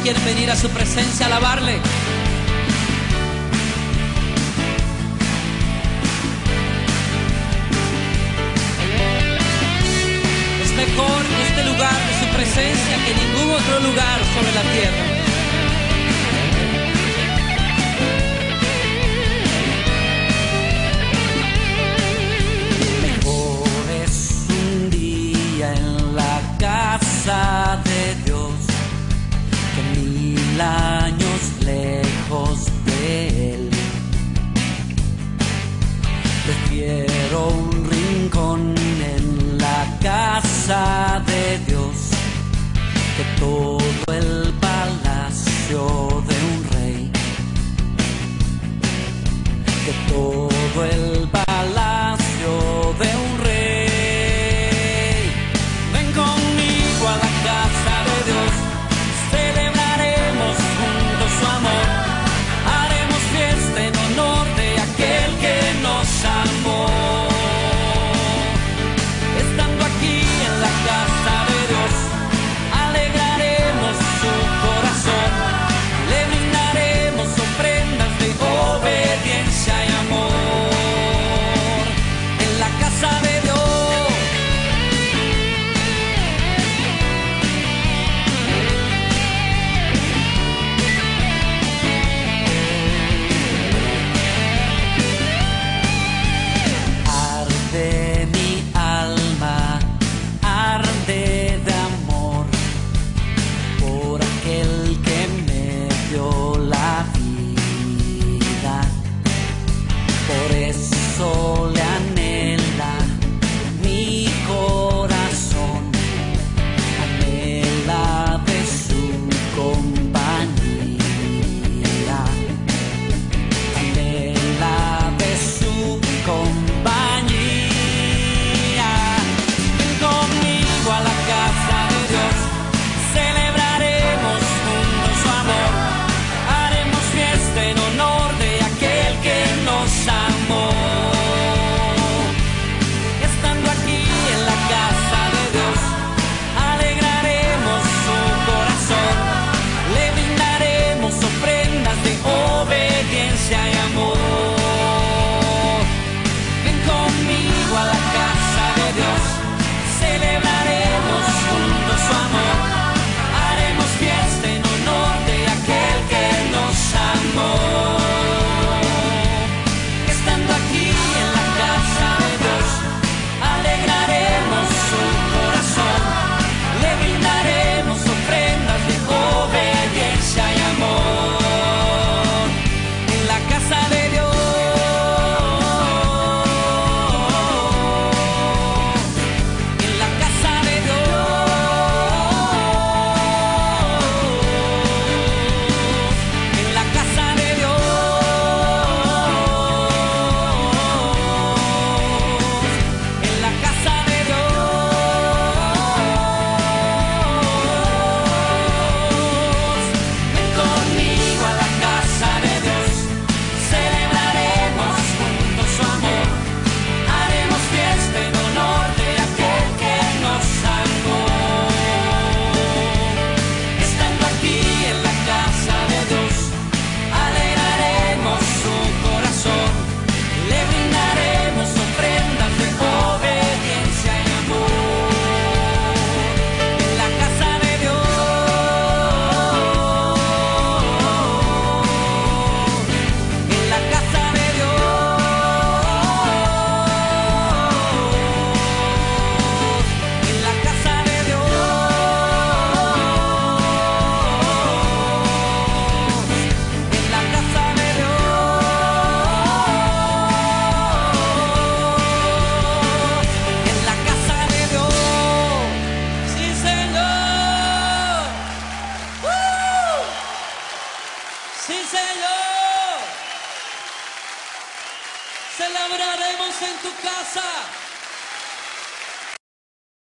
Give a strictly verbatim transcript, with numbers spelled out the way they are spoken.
quieren venir a su presencia a alabarle? Es mejor este lugar de su presencia que ningún otro lugar sobre la tierra. De Dios que mil años lejos de Él. Prefiero un rincón en la casa de Dios que todo el palacio de un rey, que todo el palacio de un rey. A la casa de Dios, celebraremos juntos su amor, haremos fiesta en honor de aquel que nos amó. Estando aquí en la casa de Dios, alegraremos su corazón, le brindaremos ofrendas de obediencia y amor. En la casa de Dios le anhela mi corazón, anhela de su compañía, anhela de su compañía. Ven conmigo a la casa de Dios, celebraremos juntos su amor, haremos fiesta en honor de aquel que nos amó. Celebraremos en tu casa.